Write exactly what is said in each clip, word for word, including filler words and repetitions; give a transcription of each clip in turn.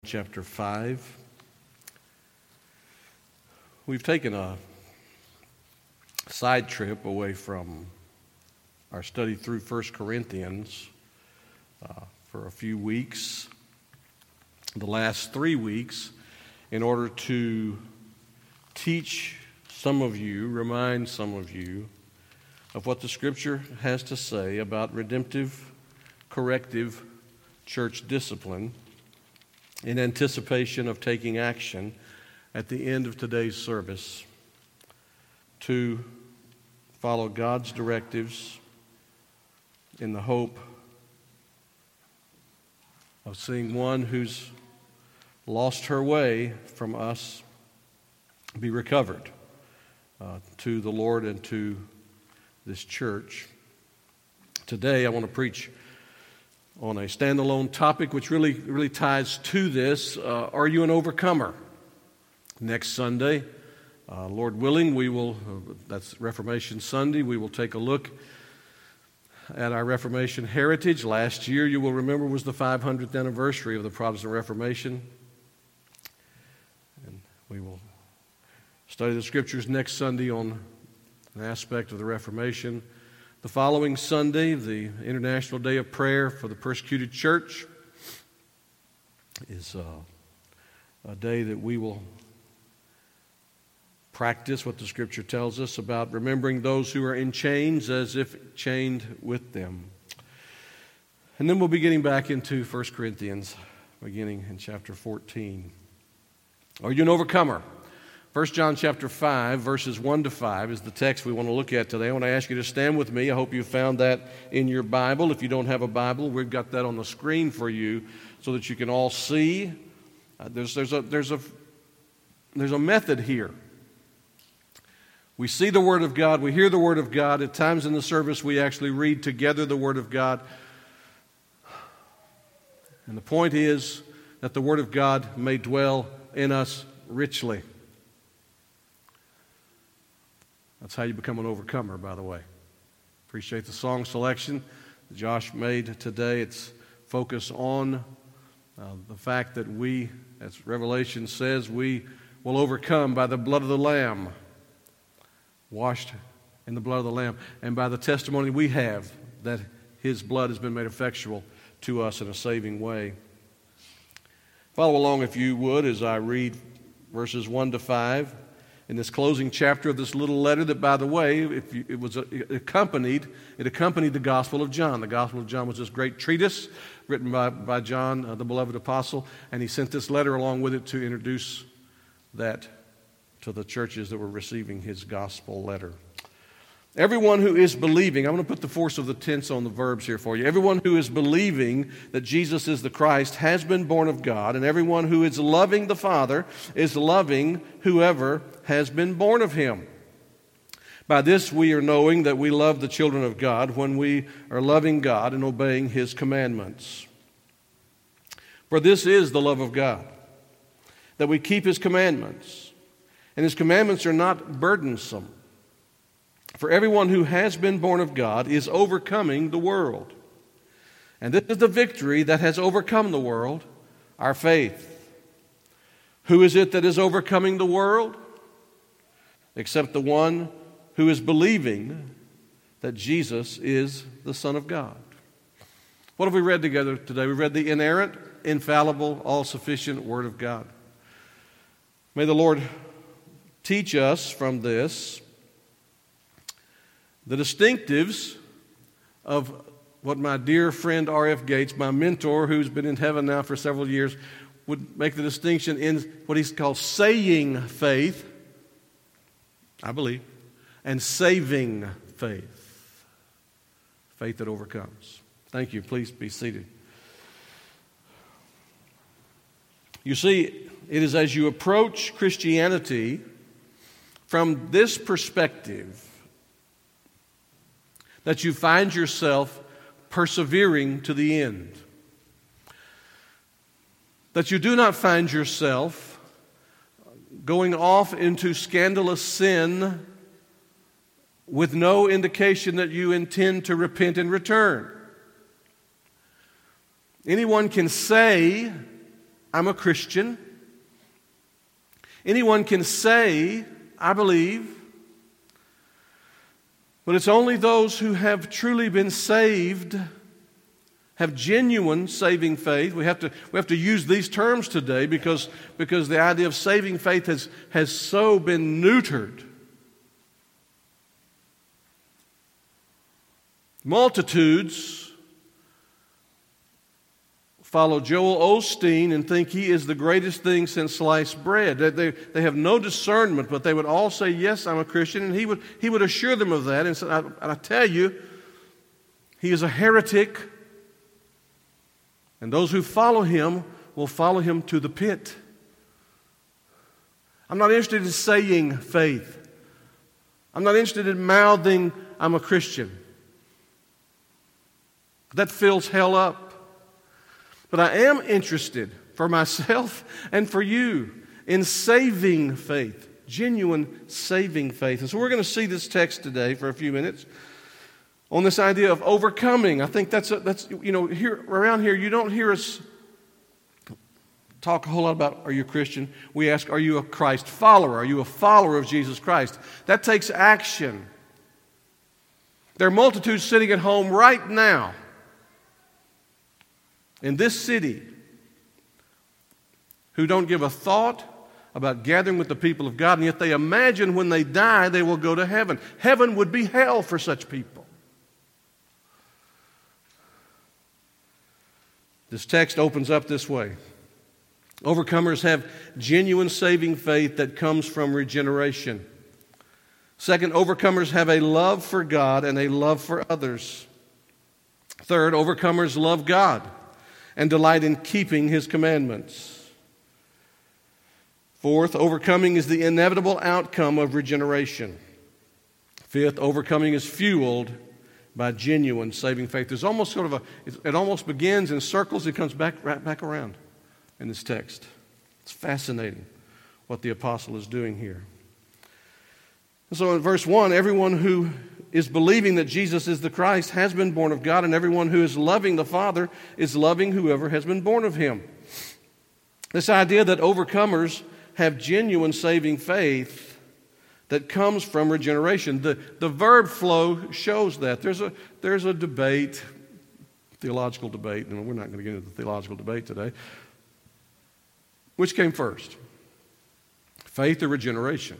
Chapter five. We've taken a side trip away from our study through First Corinthians uh, for a few weeks, the last three weeks, in order to teach some of you, remind some of you of what the Scripture has to say about redemptive, corrective church discipline, in anticipation of taking action at the end of today's service to follow God's directives in the hope of seeing one who's lost her way from us be recovered uh, to the Lord and to this church. Today I want to preach on a standalone topic which really really ties to this. Uh, are you an overcomer? Next Sunday, uh, Lord willing, we will, uh, that's Reformation Sunday, we will take a look at our Reformation heritage. Last year, you will remember, was the five hundredth anniversary of the Protestant Reformation. And we will study the Scriptures next Sunday on an aspect of the Reformation. The following Sunday, the International Day of Prayer for the Persecuted Church, is uh, a day that we will practice what the Scripture tells us about remembering those who are in chains as if chained with them. And then we'll be getting back into First Corinthians, beginning in chapter fourteen. Are you an overcomer? First John chapter five, verses one to five is the text we want to look at today. I want to ask you to stand with me. I hope you found that in your Bible. If you don't have a Bible, we've got that on the screen for you so that you can all see. Uh, there's, there's, a, there's, a, there's a method here. We see the Word of God. We hear the Word of God. At times in the service, we actually read together the Word of God. And the point is that the Word of God may dwell in us richly. That's how you become an overcomer, by the way. Appreciate the song selection that Josh made today. It's focused on uh, the fact that we, as Revelation says, we will overcome by the blood of the Lamb, washed in the blood of the Lamb, and by the testimony we have that His blood has been made effectual to us in a saving way. Follow along, if you would, as I read verses one to five. In this closing chapter of this little letter that, by the way, if you, it was it accompanied, it accompanied the Gospel of John. The Gospel of John was this great treatise written by, by John, uh, the beloved apostle, and he sent this letter along with it to introduce that to the churches that were receiving his gospel letter. Everyone who is believing, I'm going to put the force of the tense on the verbs here for you. Everyone who is believing that Jesus is the Christ has been born of God, and everyone who is loving the Father is loving whoever has been born of Him. By this we are knowing that we love the children of God when we are loving God and obeying His commandments. For this is the love of God, that we keep His commandments, and His commandments are not burdensome. For everyone who has been born of God is overcoming the world. And this is the victory that has overcome the world, our faith. Who is it that is overcoming the world? Except the one who is believing that Jesus is the Son of God. What have we read together today? We read the inerrant, infallible, all-sufficient Word of God. May the Lord teach us from this the distinctives of what my dear friend R F Gates, my mentor, who's been in heaven now for several years, would make the distinction in what he's called saying faith, I believe, and saving faith, faith that overcomes. Thank you. Please be seated. You see, it is as you approach Christianity from this perspective that you find yourself persevering to the end. That you do not find yourself going off into scandalous sin with no indication that you intend to repent and return. Anyone can say I'm a Christian. Anyone can say, I believe. But it's only those who have truly been saved, have genuine saving faith. We have to, we have to use these terms today because, because the idea of saving faith has, has so been neutered. Multitudes follow Joel Osteen and think he is the greatest thing since sliced bread. They, they, they have no discernment, but they would all say, yes, I'm a Christian, and he would, he would assure them of that. And, so I, and I tell you, he is a heretic, and those who follow him will follow him to the pit. I'm not interested in saying faith. I'm not interested in mouthing, I'm a Christian. That fills hell up. But I am interested for myself and for you in saving faith, genuine saving faith. And so we're going to see this text today for a few minutes on this idea of overcoming. I think that's, a, that's you know, here around here you don't hear us talk a whole lot about, are you a Christian? We ask, are you a Christ follower? Are you a follower of Jesus Christ? That takes action. There are multitudes sitting at home right now in this city who don't give a thought about gathering with the people of God, and yet they imagine when they die they will go to heaven. Heaven would be hell for such people. This text opens up this way. Overcomers have genuine saving faith that comes from regeneration. Second, overcomers have a love for God and a love for others. Third, overcomers love God and delight in keeping His commandments. Fourth, overcoming is the inevitable outcome of regeneration. Fifth, overcoming is fueled by genuine saving faith. There's almost sort of a, it almost begins in circles and comes back right back around in this text. It's fascinating what the apostle is doing here. And so in verse one, everyone who is believing that Jesus is the Christ has been born of God, and everyone who is loving the Father is loving whoever has been born of Him. This idea that overcomers have genuine saving faith that comes from regeneration. The, the verb flow shows that. There's a, there's a debate, theological debate, and we're not going to get into the theological debate today. Which came first? Faith or regeneration?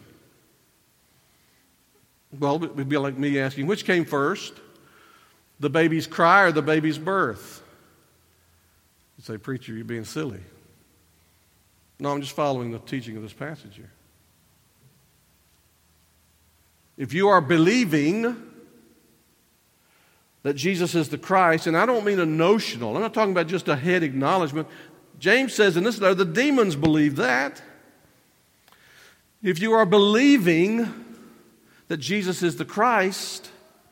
Well, it would be like me asking, which came first? The baby's cry or the baby's birth? You say, preacher, you're being silly. No, I'm just following the teaching of this passage here. If you are believing that Jesus is the Christ, and I don't mean a notional, I'm not talking about just a head acknowledgement. James says in this letter, the demons believe that. If you are believing that Jesus is the Christ,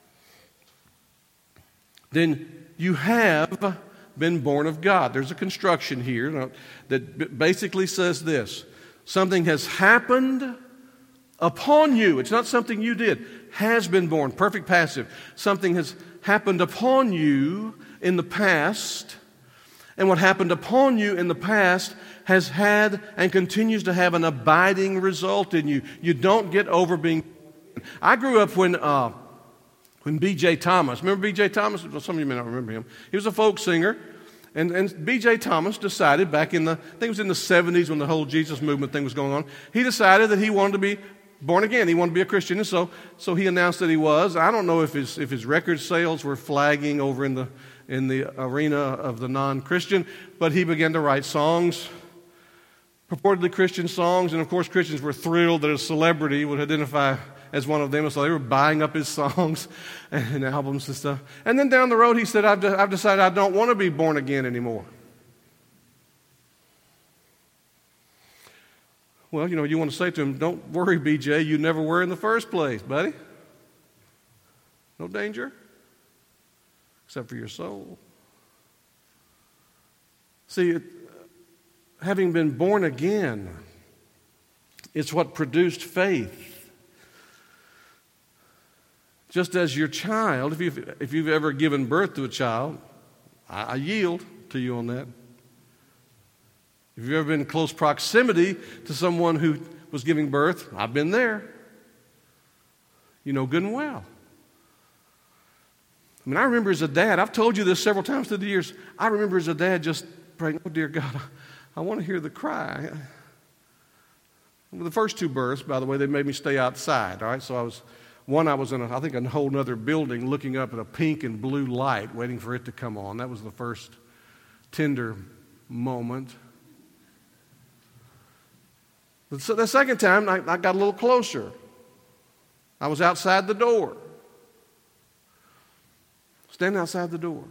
then you have been born of God. There's a construction here that basically says this. Something has happened upon you. It's not something you did. Has been born. Perfect passive. Something has happened upon you in the past. And what happened upon you in the past has had and continues to have an abiding result in you. You don't get over being. I grew up when uh, when B J Thomas, remember B J Thomas? Well, some of you may not remember him. He was a folk singer, and, and B J Thomas decided back in the, I think it was in the seventies when the whole Jesus movement thing was going on, he decided that he wanted to be born again. He wanted to be a Christian, and so so he announced that he was. I don't know if his if his record sales were flagging over in the in the arena of the non-Christian, but he began to write songs, purportedly Christian songs, and of course Christians were thrilled that a celebrity would identify as one of them, and so they were buying up his songs and albums and stuff. And then down the road he said, I've, de- I've decided I don't want to be born again anymore. Well, you know, you want to say to him, don't worry, B J, you never were in the first place, buddy. No danger, except for your soul. See, it, having been born again, it's what produced faith. Just as your child, if you've, if you've ever given birth to a child, I, I yield to you on that. If you've ever been in close proximity to someone who was giving birth, I've been there. You know good and well. I mean, I remember as a dad, I've told you this several times through the years, I remember as a dad just praying, oh, dear God, I, I want to hear the cry. The first two births, by the way, they made me stay outside, all right? So I was, one I was in, a, I think, a whole other building looking up at a pink and blue light waiting for it to come on. That was the first tender moment. So the second time, I, I got a little closer. I was outside the door. Standing outside the door.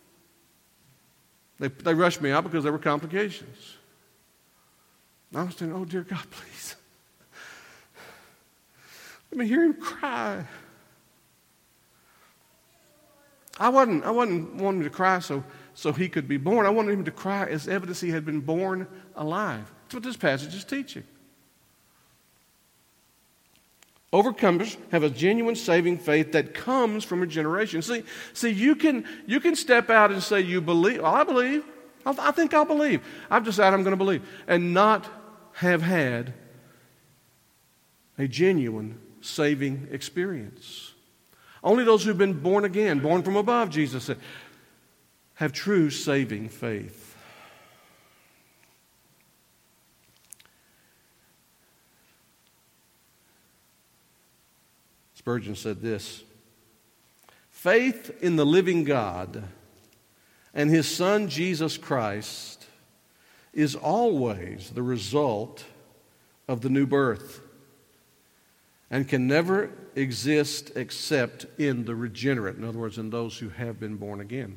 They, they rushed me out because there were complications. I was saying, oh, dear God, please. Let me hear him cry. I wasn't, I wasn't wanting him to cry so, so he could be born. I wanted him to cry as evidence he had been born alive. That's what this passage is teaching. Overcomers have a genuine saving faith that comes from a generation. See, see, you can you can step out and say you believe. Well, I believe. I, I think I'll believe. I've decided I'm going to believe, and not have had a genuine saving experience. Only those who've been born again, born from above, Jesus said, have true saving faith. Spurgeon said this, faith in the living God and His Son Jesus Christ is always the result of the new birth and can never exist except in the regenerate, in other words, in those who have been born again.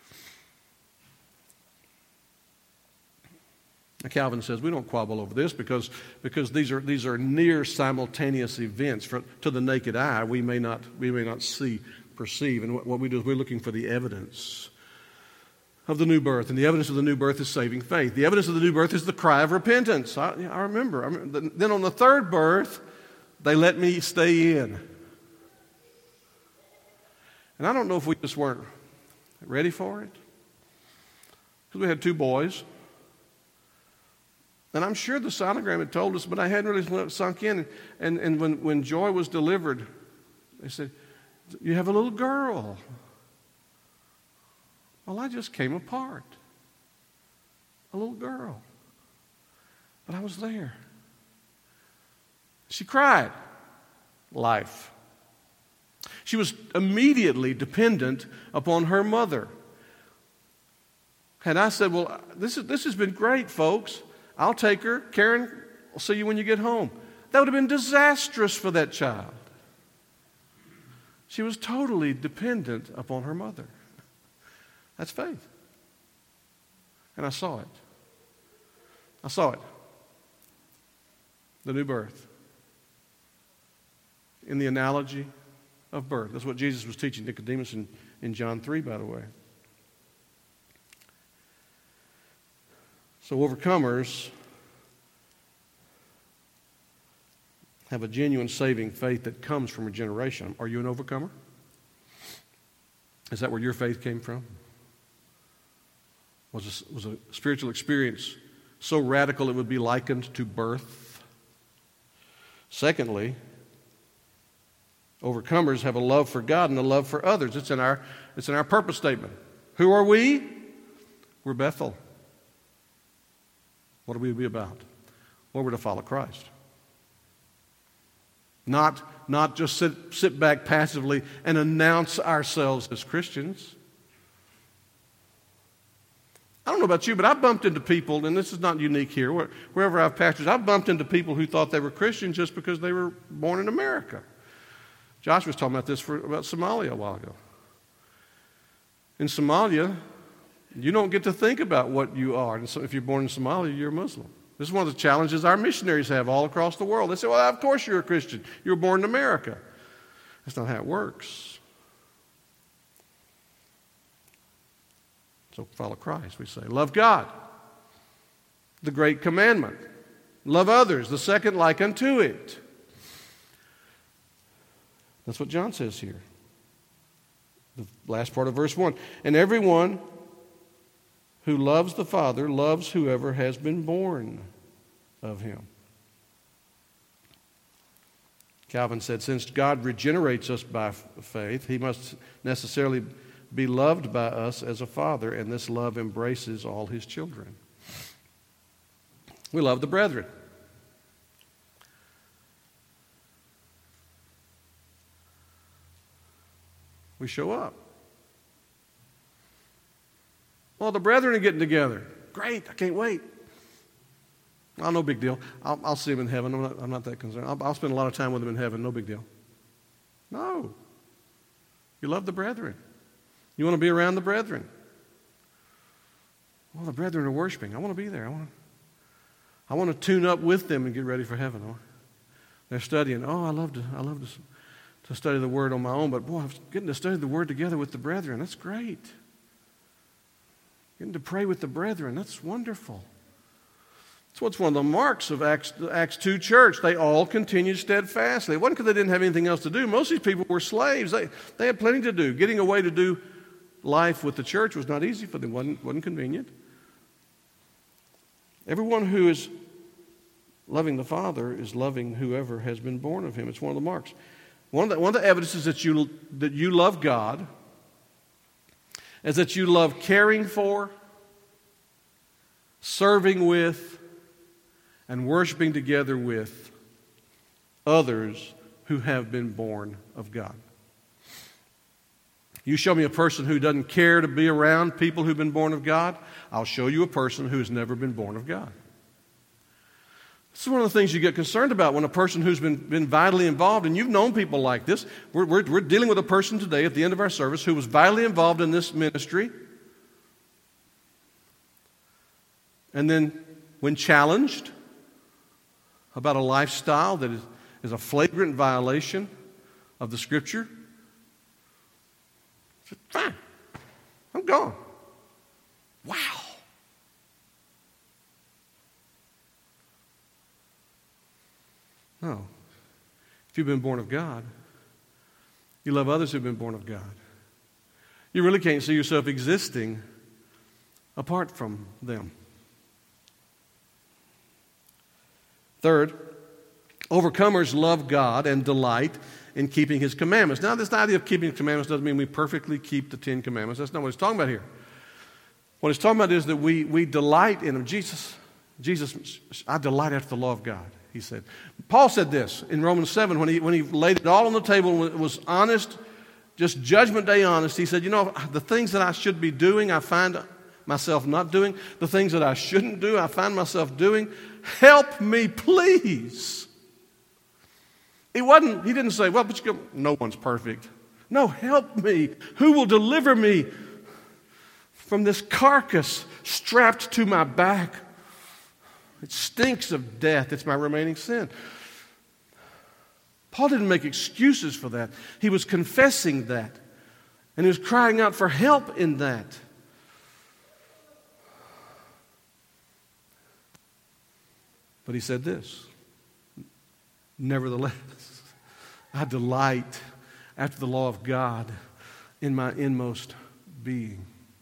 Calvin says we don't quibble over this because, because these are these are near simultaneous events. For, to the naked eye, we may not we may not see, perceive, and what, what we do is we're looking for the evidence of the new birth, and the evidence of the new birth is saving faith. The evidence of the new birth is the cry of repentance. I, I remember. I remember. Then on the third birth, they let me stay in, and I don't know if we just weren't ready for it because we had two boys. And I'm sure the sonogram had told us, but I hadn't really sunk in. And, and when, when Joy was delivered, they said, you have a little girl. Well, I just came apart. A little girl. But I was there. She cried. Life. She was immediately dependent upon her mother. And I said, well, this, is, this has been great, folks. I'll take her. Karen, I'll see you when you get home. That would have been disastrous for that child. She was totally dependent upon her mother. That's faith. And I saw it. I saw it. The new birth. In the analogy of birth. That's what Jesus was teaching Nicodemus in, in John three, by the way. So overcomers have a genuine saving faith that comes from regeneration. Are you an overcomer? Is that where your faith came from? Was a, was a spiritual experience so radical it would be likened to birth? Secondly, overcomers have a love for God and a love for others. It's in our, it's in our purpose statement. Who are we? We're Bethel. What are we to be about? Well, we're to follow Christ. Not, not just sit, sit back passively and announce ourselves as Christians. I don't know about you, but I've bumped into people, and this is not unique here, wherever I've pastored, I've bumped into people who thought they were Christians just because they were born in America. Josh was talking about this for, about Somalia a while ago. In Somalia, you don't get to think about what you are. And so if you're born in Somalia, you're a Muslim. This is one of the challenges our missionaries have all across the world. They say, well, of course you're a Christian. You were born in America. That's not how it works. So follow Christ, we say. Love God, the great commandment. Love others, the second like unto it. That's what John says here. The last part of verse one. And everyone who loves the Father loves whoever has been born of him. Calvin said, since God regenerates us by faith, he must necessarily be loved by us as a father, and this love embraces all his children. We love the brethren. We show up. Well, the brethren are getting together. Great, I can't wait. Oh, no big deal. I'll, I'll see them in heaven. I'm not, I'm not that concerned. I'll, I'll spend a lot of time with them in heaven. No big deal. No. You love the brethren. You want to be around the brethren. Well, the brethren are worshiping. I want to be there. I want to, I want to tune up with them and get ready for heaven. They're studying. Oh, I love to, I love to, to study the Word on my own, but boy, I'm getting to study the Word together with the brethren. That's great. Getting to pray with the brethren. That's wonderful. That's what's one of the marks of Acts, the Acts two church. They all continued steadfastly. It wasn't because they didn't have anything else to do. Most of these people were slaves. They, they had plenty to do. Getting away to do life with the church was not easy for them. It wasn't, wasn't convenient. Everyone who is loving the Father is loving whoever has been born of him. It's one of the marks. One of the, one of the evidences that you, that you love God is that you love caring for, serving with, and worshiping together with others who have been born of God. You show me a person who doesn't care to be around people who've been born of God, I'll show you a person who's never been born of God. This is one of the things you get concerned about when a person who's been, been vitally involved, and you've known people like this. We're, we're, we're dealing with a person today at the end of our service who was vitally involved in this ministry. And then when challenged about a lifestyle that is, is a flagrant violation of the Scripture, said, fine, I'm gone. Wow. No. If you've been born of God, you love others who've been born of God. You really can't see yourself existing apart from them. Third, overcomers love God and delight in keeping His commandments. Now, this idea of keeping commandments doesn't mean we perfectly keep the Ten Commandments. That's not what He's talking about here. What He's talking about is that we, we delight in them. Jesus, Jesus, I delight after the law of God, He said. Paul said this in Romans seven when he, when he laid it all on the table and it was honest, just judgment day honest. He said, you know, the things that I should be doing, I find myself not doing. The things that I shouldn't do, I find myself doing. Help me, please. He wasn't, he didn't say, well, but you go, no one's perfect. No, help me. Who will deliver me from this carcass strapped to my back? It stinks of death. It's my remaining sin. Paul didn't make excuses for that. He was confessing that. And he was crying out for help in that. But he said this, nevertheless, I delight after the law of God in my inmost being.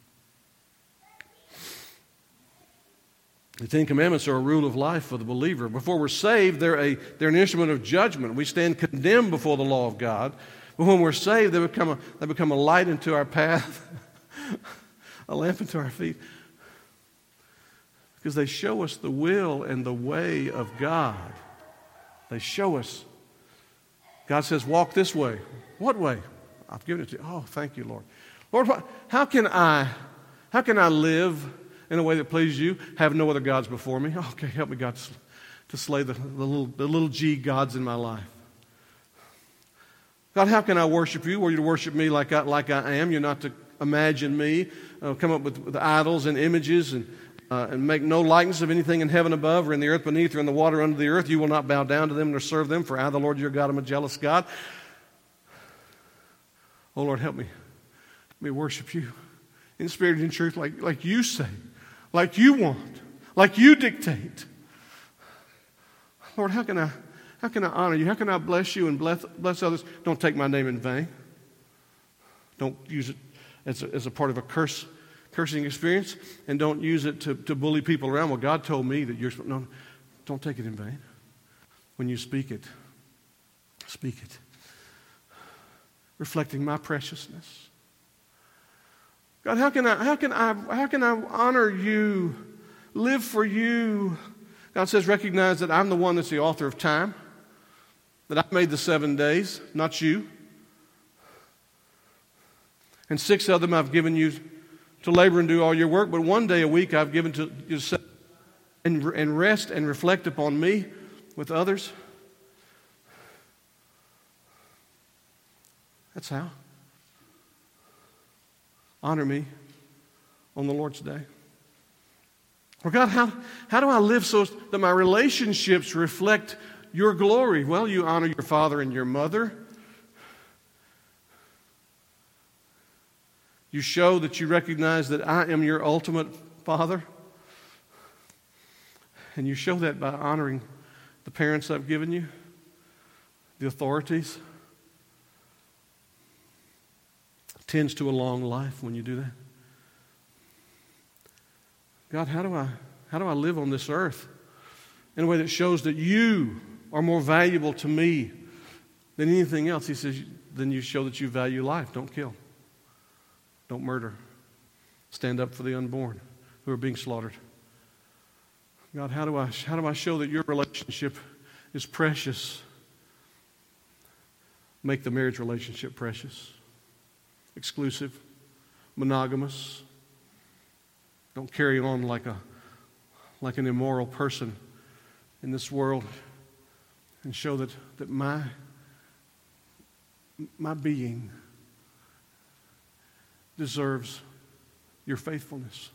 The Ten Commandments are a rule of life for the believer. Before we're saved, they're, a, they're an instrument of judgment. We stand condemned before the law of God. But when we're saved, they become a, they become a light into our path, a lamp into our feet. Because they show us the will and the way of God. They show us. God says, walk this way. What way? I've given it to you. Oh, thank you, Lord. Lord, what, how can I, how can I live in a way that pleases you? Have no other gods before me. Oh, okay, help me, God, to slay the, the, little, the little g gods in my life. God, how can I worship you? Or you to worship me like I, like I am. You're not to imagine me, uh, come up with, with idols and images and Uh, and make no likeness of anything in heaven above or in the earth beneath or in the water under the earth. You will not bow down to them nor serve them, for I, the Lord your God, am a jealous God. Oh, Lord, help me. Help me worship you in spirit and in truth like, like you say, like you want, like you dictate. Lord, how can I, how can I honor you? How can I bless you and bless, bless others? Don't take my name in vain. Don't use it as a, as a part of a curse cursing experience, and don't use it to, to bully people around. Well, God told me that you're... No, don't take it in vain. When you speak it, speak it, reflecting my preciousness. God, how can I, how can I, how can I honor you, live for you? God says, recognize that I'm the one that's the author of time, that I made the seven days, not you. And six of them I've given you to labor and do all your work, but one day a week I've given to you to and, and rest and reflect upon me with others. That's how. Honor me on the Lord's day. Well, God, how, how do I live so that my relationships reflect your glory? Well, you honor your father and your mother. You show that you recognize that I am your ultimate father. And you show that by honoring the parents I've given you, the authorities. It tends to a long life when you do that. God, how do I how do I live on this earth in a way that shows that you are more valuable to me than anything else? He says, then you show that you value life. Don't kill. Don't murder. Stand up for the unborn who are being slaughtered. God, how do I how do I show that your relationship is precious? Make the marriage relationship precious, exclusive, monogamous. Don't carry on like a like an immoral person in this world, and show that, that my my being deserves your faithfulness.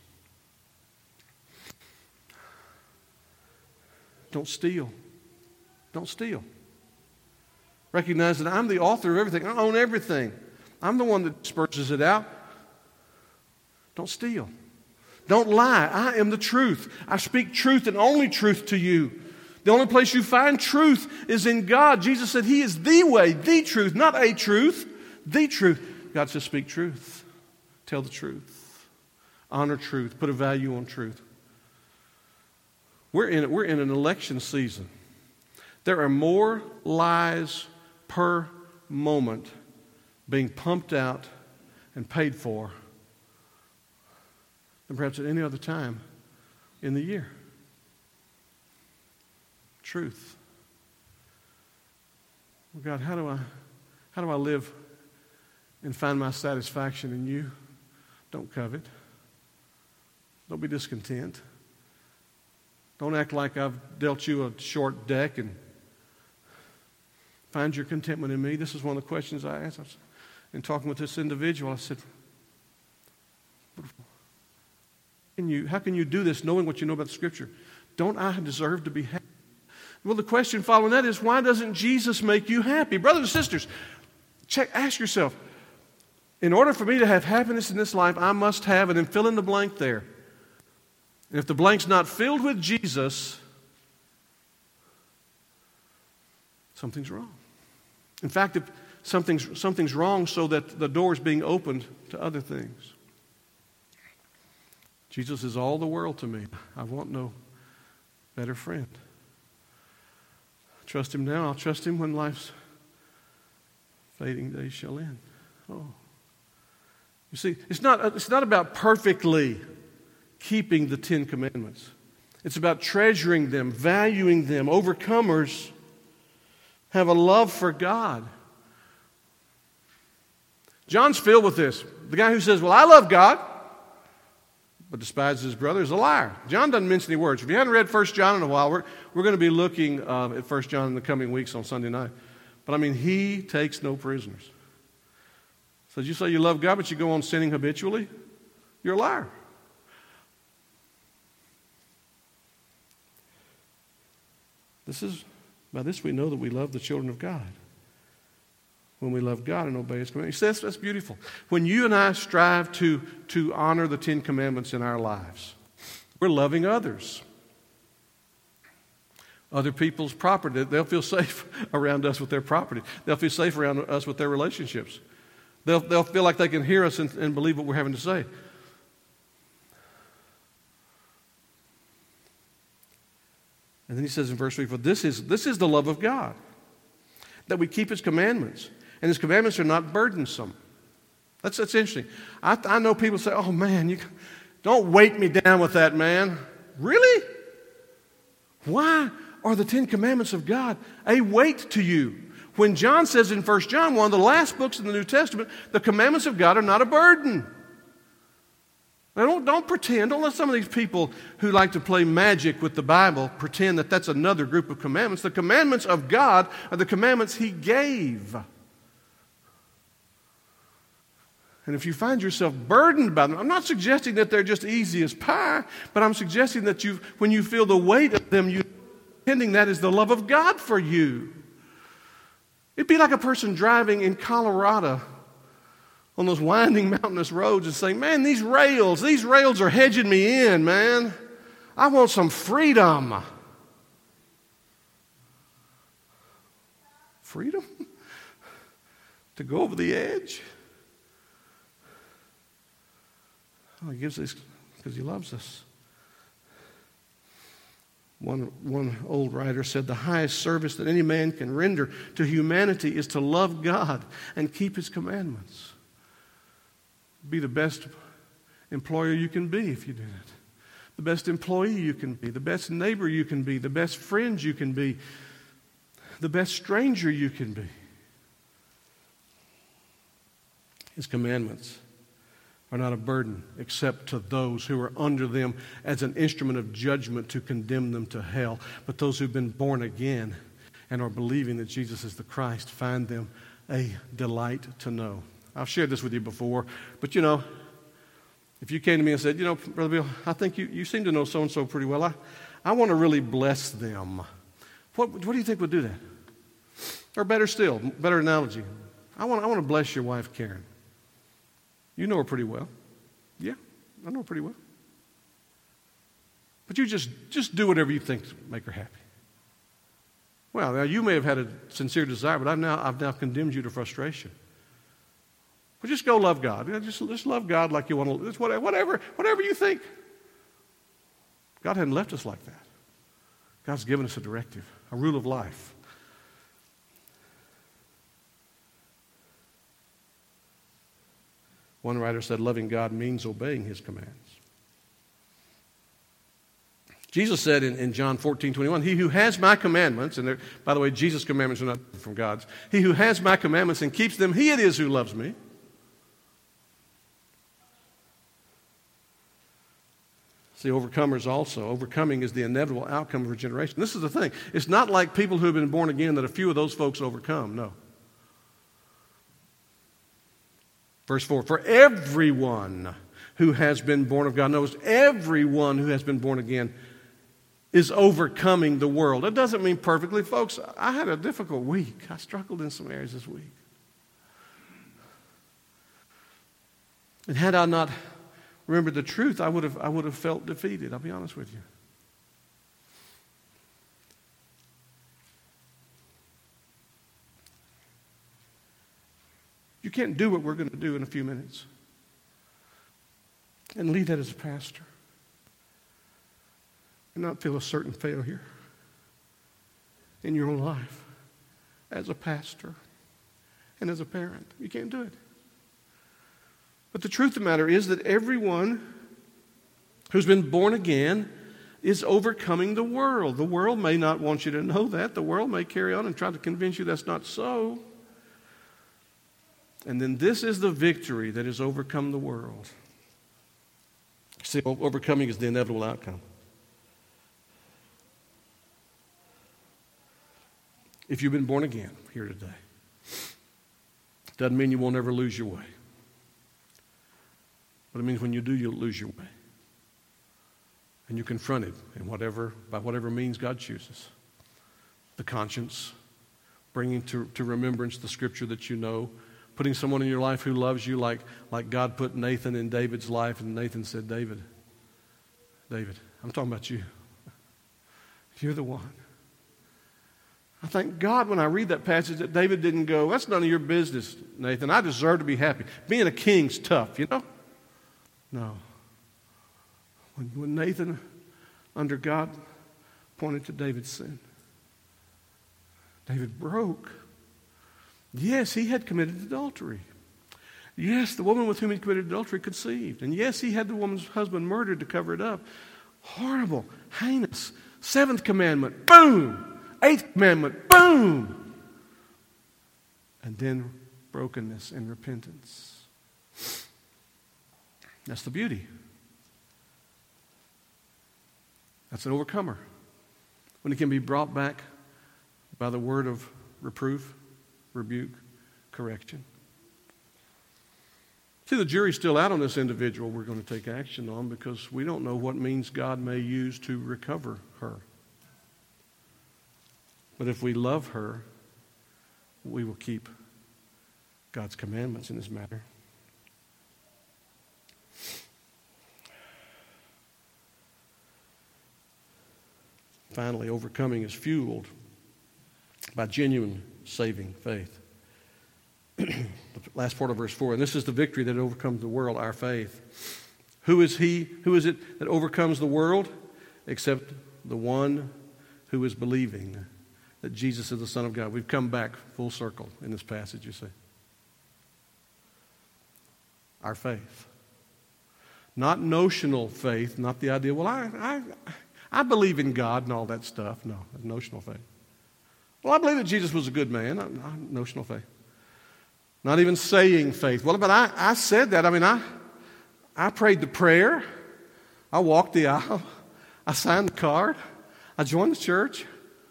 Don't steal. Don't steal. Recognize that I'm the author of everything. I own everything. I'm the one that disperses it out. Don't steal. Don't lie. I am the truth. I speak truth and only truth to you. The only place you find truth is in God. Jesus said He is the way, the truth, not a truth, the truth. God says speak truth. Tell the truth. Honor truth. Put a value on truth. We're in, we're in an election season. There are more lies per moment being pumped out and paid for than perhaps at any other time in the year. Truth. Well, God, how do I how do I live and find my satisfaction in you? Don't covet. Don't be discontent. Don't act like I've dealt you a short deck and find your contentment in me. This is one of the questions I asked. I was, in talking with this individual, I said, can you, how can you do this knowing what you know about the Scripture? Don't I deserve to be happy? Well, the question following that is, why doesn't Jesus make you happy? Brothers and sisters, check, ask yourself, in order for me to have happiness in this life, I must have, and then fill in the blank there. And if the blank's not filled with Jesus, something's wrong. In fact, if something's, something's wrong so that the door is being opened to other things. Jesus is all the world to me. I want no better friend. Trust Him now. I'll trust Him when life's fading days shall end. Oh. You see, it's not, it's not about perfectly keeping the Ten Commandments. It's about treasuring them, valuing them. Overcomers have a love for God. John's filled with this. The guy who says, well, I love God, but despises his brother is a liar. John doesn't mince any words. If you haven't read First John in a while, we're, we're going to be looking uh, at First John in the coming weeks on Sunday night. But I mean, he takes no prisoners. So you say you love God, but you go on sinning habitually? You're a liar. This is, by this we know that we love the children of God. When we love God and obey His commandments. See, that's, that's beautiful. When you and I strive to, to honor the Ten Commandments in our lives, we're loving others. Other people's property. They'll feel safe around us with their property. They'll feel safe around us with their relationships. They'll, they'll feel like they can hear us and, and believe what we're having to say. And then he says in verse three, for this is, this is the love of God, that we keep his commandments. And his commandments are not burdensome. That's, that's interesting. I, I know people say, oh man, you don't weight me down with that, man. Really? Why are the Ten Commandments of God a weight to you? When John says in First John, one of the last books in the New Testament, the commandments of God are not a burden. Now don't, don't pretend, don't let some of these people who like to play magic with the Bible pretend that that's another group of commandments. The commandments of God are the commandments he gave. And if you find yourself burdened by them, I'm not suggesting that they're just easy as pie, but I'm suggesting that you, when you feel the weight of them, you're intending that is the love of God for you. It'd be like a person driving in Colorado on those winding mountainous roads and saying, man, these rails, these rails are hedging me in, man. I want some freedom. Freedom? To go over the edge? Oh, he gives us because he loves us. One, one old writer said, the highest service that any man can render to humanity is to love God and keep his commandments. Be the best employer you can be if you do that. The best employee you can be. The best neighbor you can be. The best friend you can be. The best stranger you can be. His commandments are not a burden except to those who are under them as an instrument of judgment to condemn them to hell. But those who've been born again and are believing that Jesus is the Christ find them a delight to know. I've shared this with you before, but you know, if you came to me and said, you know, Brother Bill, I think you, you seem to know so-and-so pretty well. I, I want to really bless them. What, what do you think would do that? Or better still, better analogy, I want, I want to bless your wife, Karen. You know her pretty well. Yeah, I know her pretty well. But you just, just do whatever you think to make her happy. Well, now you may have had a sincere desire, but I've now, I've now condemned you to frustration. Well, just go love God. You know, just, just love God like you want to. Just whatever, whatever you think. God hadn't left us like that. God's given us a directive, a rule of life. One writer said, loving God means obeying his commands. Jesus said in, in John fourteen twenty-one, he who has my commandments, and by the way, Jesus' commandments are not from God's. He who has my commandments and keeps them, he it is who loves me. See, overcomers also. Overcoming is the inevitable outcome of regeneration. This is the thing. It's not like people who have been born again that a few of those folks overcome. No. Verse four, for everyone who has been born of God, notice everyone who has been born again is overcoming the world. That doesn't mean perfectly. Folks, I had a difficult week. I struggled in some areas this week. And had I not remembered the truth, I would have, I would have felt defeated. I'll be honest with you. You can't do what we're going to do in a few minutes and lead that as a pastor and not feel a certain failure in your own life as a pastor and as a parent. You can't do it. But the truth of the matter is that everyone who's been born again is overcoming the world. The world may not want you to know that. The world may carry on and try to convince you that's not so. And then this is the victory that has overcome the world. See, overcoming is the inevitable outcome. If you've been born again here today, doesn't mean you won't ever lose your way. But it means when you do, you'll lose your way. And you confront it in whatever, by whatever means God chooses. The conscience, bringing to, to remembrance the scripture that you know, putting someone in your life who loves you like, like God put Nathan in David's life, and Nathan said, David, David, I'm talking about you. You're the one. I thank God when I read that passage that David didn't go, that's none of your business, Nathan. I deserve to be happy. Being a king's tough, you know? No. When, when Nathan, under God pointed to David's sin. David broke. Yes, he had committed adultery. Yes, the woman with whom he committed adultery conceived. And yes, he had the woman's husband murdered to cover it up. Horrible, heinous. Seventh commandment, boom. Eighth commandment, boom. And then brokenness and repentance. That's the beauty. That's an overcomer. When he can be brought back by the word of reproof, rebuke, correction. See, the jury's still out on this individual we're going to take action on because we don't know what means God may use to recover her. But if we love her, we will keep God's commandments in this matter. Finally, overcoming is fueled by genuine saving faith. The last part of verse four, and this is the victory that overcomes the world, our faith. Who is he, who is it that overcomes the world? Except the one who is believing that Jesus is the Son of God. We've come back full circle in this passage, you see. Our faith. Not notional faith, not the idea, well, I, I, I believe in God and all that stuff. No, notional faith. Well, I believe that Jesus was a good man. Not, not notional faith. Not even saying faith. Well, but I, I said that. I mean, I, I prayed the prayer. I walked the aisle. I signed the card. I joined the church.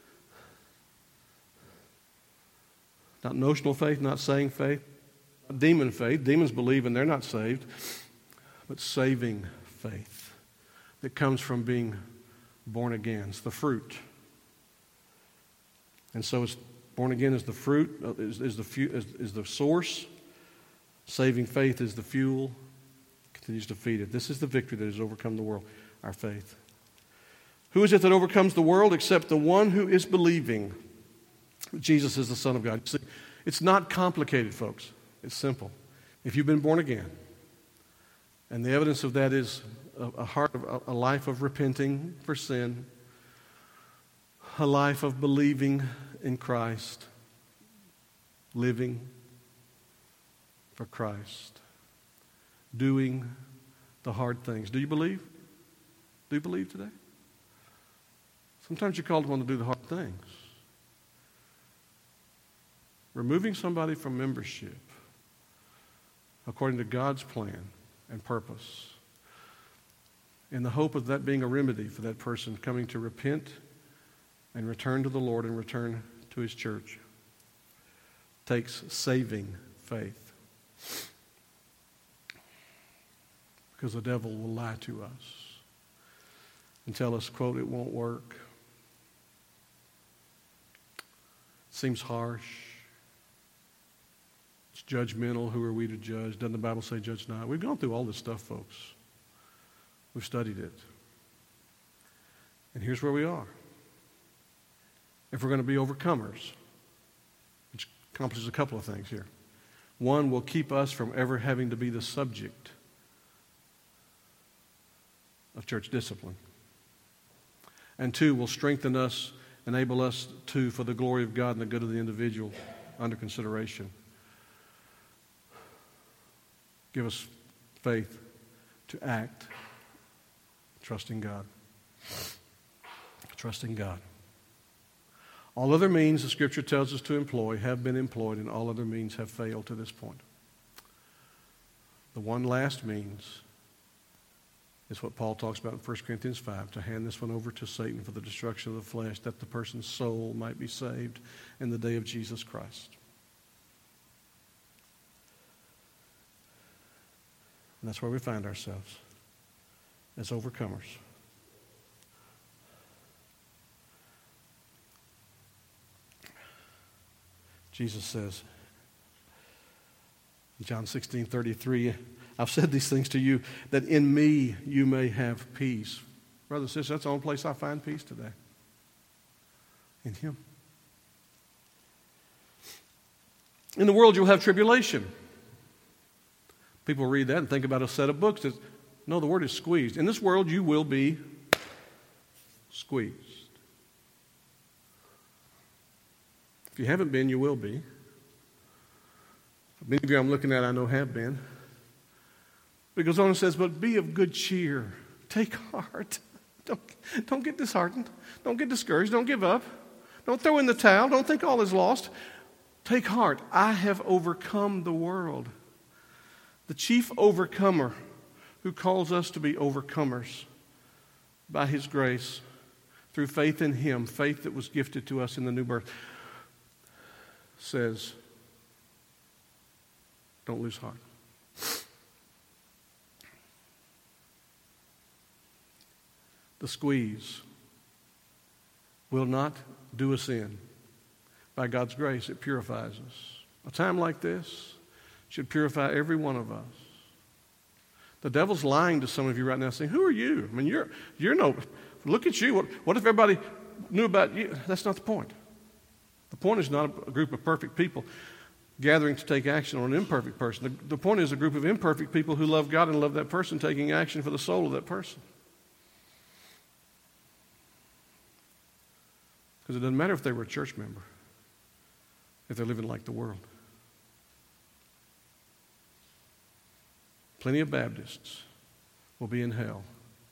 Not notional faith, not saying faith. Not demon faith. Demons believe and they're not saved. But saving faith that comes from being born again. It's the fruit. And so it's born again is the fruit, is, is, the, fu- is, is the source. Saving faith is the fuel. Continues to feed it. This is the victory that has overcome the world, our faith. Who is it that overcomes the world except the one who is believing Jesus is the Son of God? See, it's not complicated, folks. It's simple. If you've been born again, and the evidence of that is a, a heart, of, a life of repenting for sin, a life of believing in Christ, living for Christ, doing the hard things. Do you believe? Do you believe today? Sometimes you're called upon to do the hard things. Removing somebody from membership according to God's plan and purpose, in the hope of that being a remedy for that person coming to repent and return to the Lord and return to His church, takes saving faith. Because the devil will lie to us and tell us, quote, it won't work. Seems harsh. It's judgmental. Who are we to judge? Doesn't the Bible say judge not? We've gone through all this stuff, folks. We've studied it. And here's where we are. If we're going to be overcomers, which accomplishes a couple of things here. One, will keep us from ever having to be the subject of church discipline. And two, will strengthen us, enable us to, for the glory of God and the good of the individual under consideration, give us faith to act, trusting God. Trusting God. All other means the Scripture tells us to employ have been employed, and all other means have failed to this point. The one last means is what Paul talks about in First Corinthians five, to hand this one over to Satan for the destruction of the flesh, that the person's soul might be saved in the day of Jesus Christ. And that's where we find ourselves, as overcomers. Jesus says, in John sixteen thirty-three, I've said these things to you that in me you may have peace. Brothers and sisters, that's the only place I find peace today. In Him. In the world you'll have tribulation. People read that and think about a set of books. That, no, the word is squeezed. In this world you will be squeezed. If you haven't been, you will be. Many of you I'm looking at, I know have been. But it goes on and says, but be of good cheer. Take heart. Don't, don't get disheartened. Don't get discouraged. Don't give up. Don't throw in the towel. Don't think all is lost. Take heart. I have overcome the world. The chief overcomer who calls us to be overcomers by his grace through faith in him, faith that was gifted to us in the new birth, says, don't lose heart. The squeeze will not do us in. By God's grace, it purifies us. A time like this should purify every one of us. The devil's lying to some of you right now saying, who are you? I mean, you're, you're no, look at you. What, what if everybody knew about you? That's not the point. The point is not a group of perfect people gathering to take action on an imperfect person. The, the point is a group of imperfect people who love God and love that person taking action for the soul of that person. Because it doesn't matter if they were a church member, if they're living like the world. Plenty of Baptists will be in hell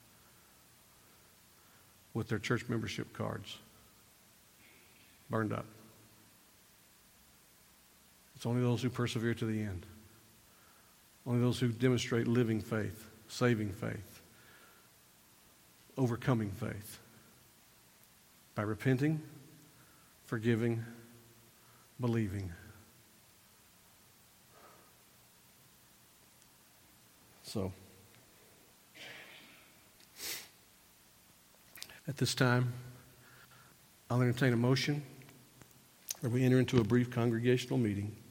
with their church membership cards burned up. It's only those who persevere to the end. Only those who demonstrate living faith, saving faith, overcoming faith. By repenting, forgiving, believing. So, at this time, I'll entertain a motion that we enter into a brief congregational meeting.